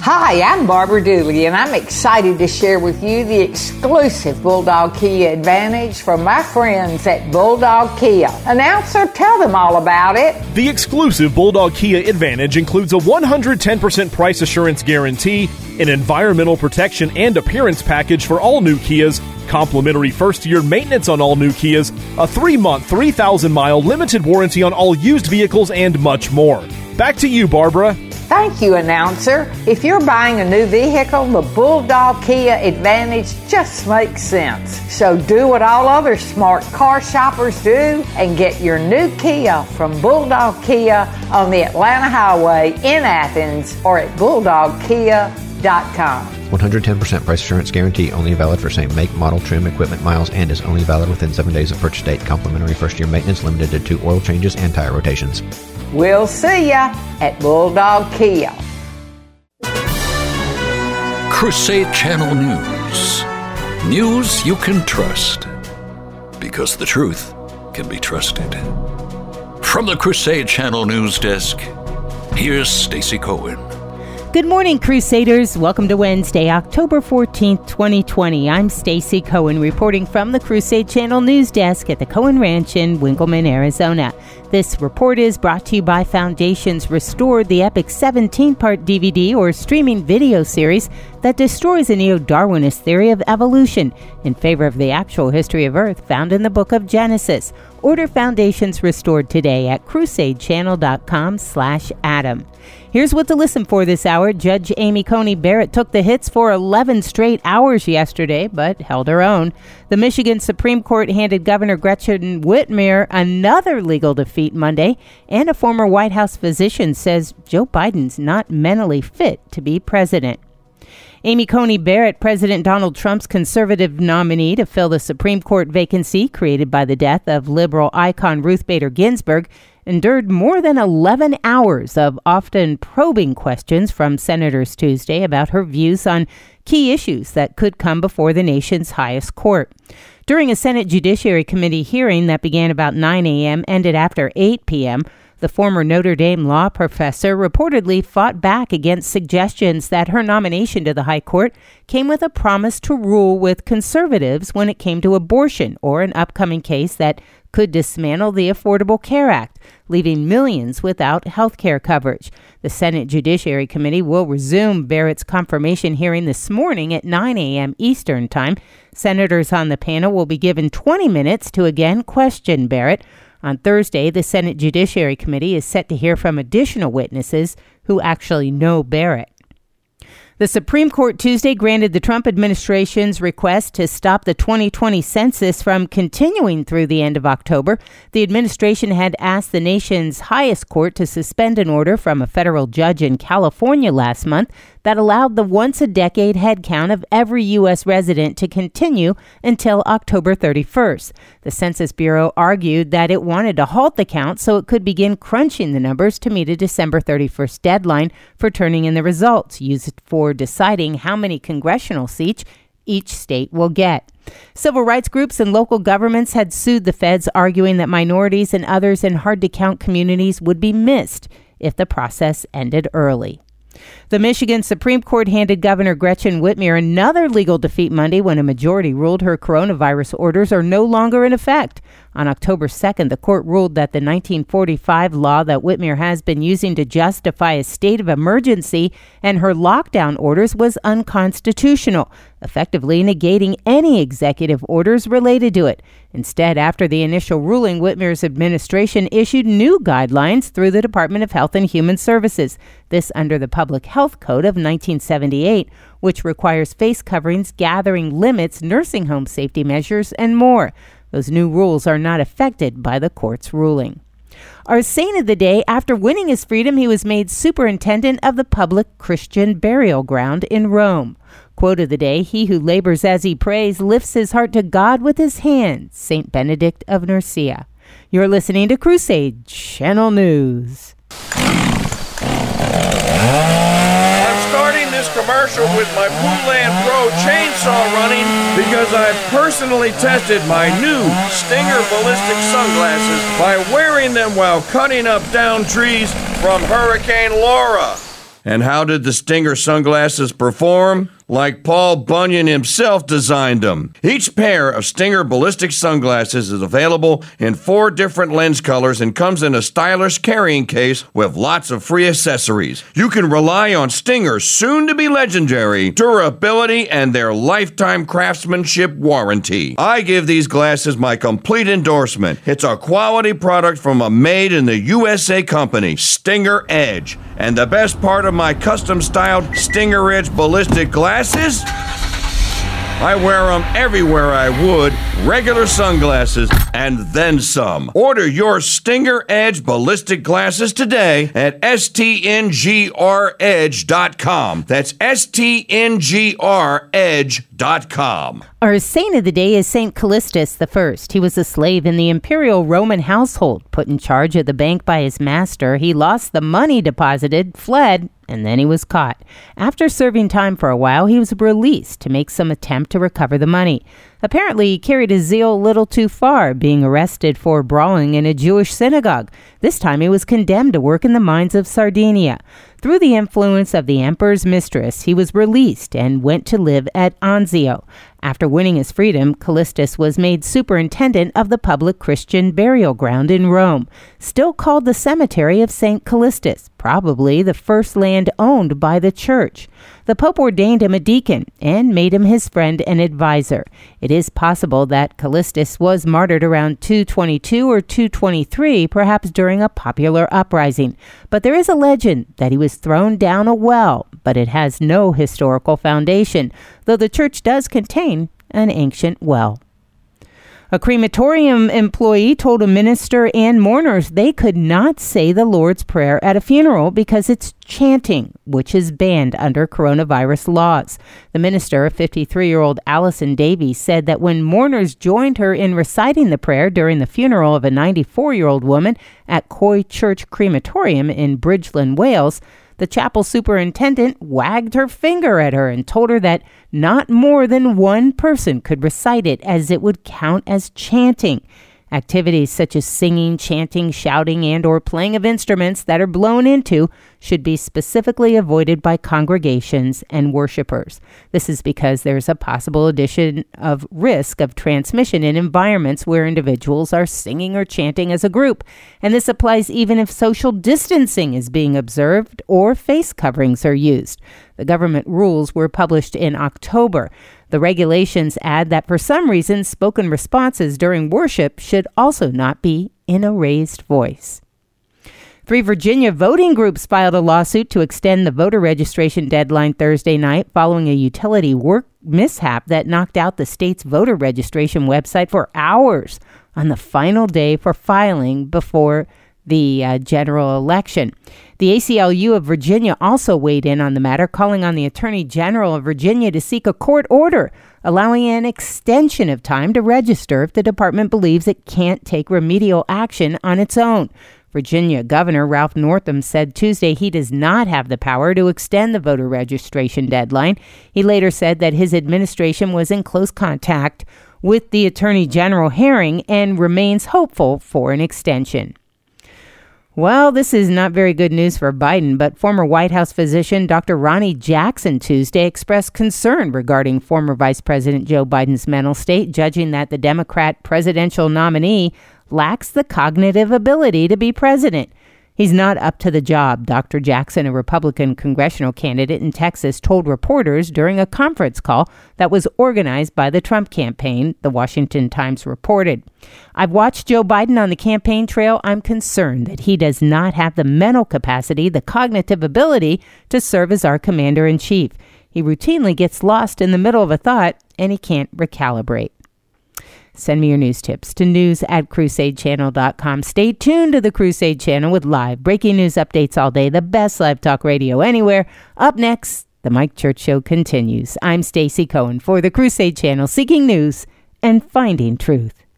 Hi, I'm Barbara Dooley, and I'm excited to share with you the exclusive Bulldog Kia Advantage from my friends at Bulldog Kia. Announcer, tell them all about it. The exclusive Bulldog Kia Advantage includes a 110% price assurance guarantee, an environmental protection and appearance package for all new Kias, complimentary first-year maintenance on all new Kias, a 3-month, 3,000-mile limited warranty on all used vehicles, and much more. Back to you, Barbara. Thank you, Announcer. If you're buying a new vehicle, the Bulldog Kia Advantage just makes sense. So do what all other smart car shoppers do and get your new Kia from Bulldog Kia on the Atlanta Highway in Athens or at bulldogkia.com. 110% price assurance guarantee, only valid for same make, model, trim, equipment, miles, and is only valid within 7 days of purchase date. Complimentary first-year maintenance limited to 2 oil changes and tire rotations. We'll see ya at Bulldog Kia. Crusade Channel News. News you can trust. Because the truth can be trusted. From the Crusade Channel News Desk, here's Stacey Cohen. Good morning, Crusaders. Welcome to Wednesday, October 14th, 2020. I'm Stacey Cohen reporting from the Crusade Channel News Desk at the Cohen Ranch in Winkleman, Arizona. This report is brought to you by Foundations Restored, the epic 17-part DVD or streaming video series that destroys a neo-Darwinist theory of evolution in favor of the actual history of Earth found in the book of Genesis. Order Foundations Restored today at crusadechannel.com/Adam. Here's what to listen for this hour. Judge Amy Coney Barrett took the hits for 11 straight hours yesterday, but held her own. The Michigan Supreme Court handed Governor Gretchen Whitmer another legal defeat Monday, and a former White House physician says Joe Biden's not mentally fit to be president. Amy Coney Barrett, President Donald Trump's conservative nominee to fill the Supreme Court vacancy created by the death of liberal icon Ruth Bader Ginsburg, endured more than 11 hours of often probing questions from senators Tuesday about her views on key issues that could come before the nation's highest court. During a Senate Judiciary Committee hearing that began about 9 a.m., ended after 8 p.m., the former Notre Dame law professor reportedly fought back against suggestions that her nomination to the High Court came with a promise to rule with conservatives when it came to abortion or an upcoming case that could dismantle the Affordable Care Act, leaving millions without health care coverage. The Senate Judiciary Committee will resume Barrett's confirmation hearing this morning at 9 a.m. Eastern Time. Senators on the panel will be given 20 minutes to again question Barrett. On Thursday, the Senate Judiciary Committee is set to hear from additional witnesses who actually know Barrett. The Supreme Court Tuesday granted the Trump administration's request to stop the 2020 census from continuing through the end of October. The administration had asked the nation's highest court to suspend an order from a federal judge in California last month that allowed the once-a-decade head count of every U.S. resident to continue until October 31st. The Census Bureau argued that it wanted to halt the count so it could begin crunching the numbers to meet a December 31st deadline for turning in the results, used for deciding how many congressional seats each state will get. Civil rights groups and local governments had sued the feds, arguing that minorities and others in hard-to-count communities would be missed if the process ended early. The Michigan Supreme Court handed Governor Gretchen Whitmer another legal defeat Monday when a majority ruled her coronavirus orders are no longer in effect. On October 2nd, the court ruled that the 1945 law that Whitmer has been using to justify a state of emergency and her lockdown orders was unconstitutional, effectively negating any executive orders related to it. Instead, after the initial ruling, Whitmer's administration issued new guidelines through the Department of Health and Human Services, this under the Public Health Code of 1978, which requires face coverings, gathering limits, nursing home safety measures, and more. Those new rules are not affected by the court's ruling. Our saint of the day, after winning his freedom, he was made superintendent of the public Christian burial ground in Rome. Quote of the day, "He who labors as he prays lifts his heart to God with his hands." St. Benedict of Nursia. You're listening to Crusade Channel News. Starting this commercial with my Poulan Pro chainsaw running because I've personally tested my new Stinger ballistic sunglasses by wearing them while cutting up down trees from Hurricane Laura. And how did the Stinger sunglasses perform? Like Paul Bunyan himself designed them. Each pair of Stinger ballistic sunglasses is available in 4 different lens colors and comes in a stylish carrying case with lots of free accessories. You can rely on Stinger's soon-to-be legendary durability and their lifetime craftsmanship warranty. I give these glasses my complete endorsement. It's a quality product from a made-in-the-USA company, Stinger Edge. And the best part of my custom-styled Stinger Edge ballistic glasses? I wear them everywhere I would, regular sunglasses, and then some. Order your Stinger Edge ballistic glasses today at stngredge.com. That's stngredge.com. Our saint of the day is Saint Callistus I. He was a slave in the imperial Roman household, put in charge of the bank by his master. He lost the money deposited, fled, and then he was caught. After serving time for a while, he was released to make some attempt to recover the money. Apparently, he carried his zeal a little too far, being arrested for brawling in a Jewish synagogue. This time, he was condemned to work in the mines of Sardinia. Through the influence of the emperor's mistress, he was released and went to live at Anzio. After winning his freedom, Callistus was made superintendent of the public Christian burial ground in Rome, still called the Cemetery of St. Callistus, probably the first land owned by the church. The Pope ordained him a deacon and made him his friend and advisor. It is possible that Callistus was martyred around 222 or 223, perhaps during a popular uprising. But there is a legend that he was thrown down a well, but it has no historical foundation, though the church does contain an ancient well. A crematorium employee told a minister and mourners they could not say the Lord's Prayer at a funeral because it's chanting, which is banned under coronavirus laws. The minister, 53-year-old Alison Davies, said that when mourners joined her in reciting the prayer during the funeral of a 94-year-old woman at Coy Church Crematorium in Bridgeland, Wales, the chapel superintendent wagged her finger at her and told her that not more than one person could recite it, as it would count as chanting. Activities such as singing, chanting, shouting, and or playing of instruments that are blown into should be specifically avoided by congregations and worshipers. This is because there's a possible addition of risk of transmission in environments where individuals are singing or chanting as a group. And this applies even if social distancing is being observed or face coverings are used. The government rules were published in October. The regulations add that for some reason, spoken responses during worship should also not be in a raised voice. 3 Virginia voting groups filed a lawsuit to extend the voter registration deadline Thursday night following a utility work mishap that knocked out the state's voter registration website for hours on the final day for filing before the general election. The ACLU of Virginia also weighed in on the matter, calling on the Attorney General of Virginia to seek a court order allowing an extension of time to register if the department believes it can't take remedial action on its own. Virginia Governor Ralph Northam said Tuesday he does not have the power to extend the voter registration deadline. He later said that his administration was in close contact with the Attorney General Herring and remains hopeful for an extension. Well, this is not very good news for Biden, but former White House physician Dr. Ronnie Jackson Tuesday expressed concern regarding former Vice President Joe Biden's mental state, judging that the Democrat presidential nominee lacks the cognitive ability to be president. He's not up to the job, Dr. Jackson, a Republican congressional candidate in Texas, told reporters during a conference call that was organized by the Trump campaign, the Washington Times reported. I've watched Joe Biden on the campaign trail. I'm concerned that he does not have the mental capacity, the cognitive ability to serve as our commander-in-chief. He routinely gets lost in the middle of a thought, and he can't recalibrate. Send me your news tips to news@crusadechannel.com. Stay tuned to the Crusade Channel with live breaking news updates all day, the best live talk radio anywhere. Up next, the Mike Church Show continues. I'm Stacey Cohen for the Crusade Channel, seeking news and finding truth.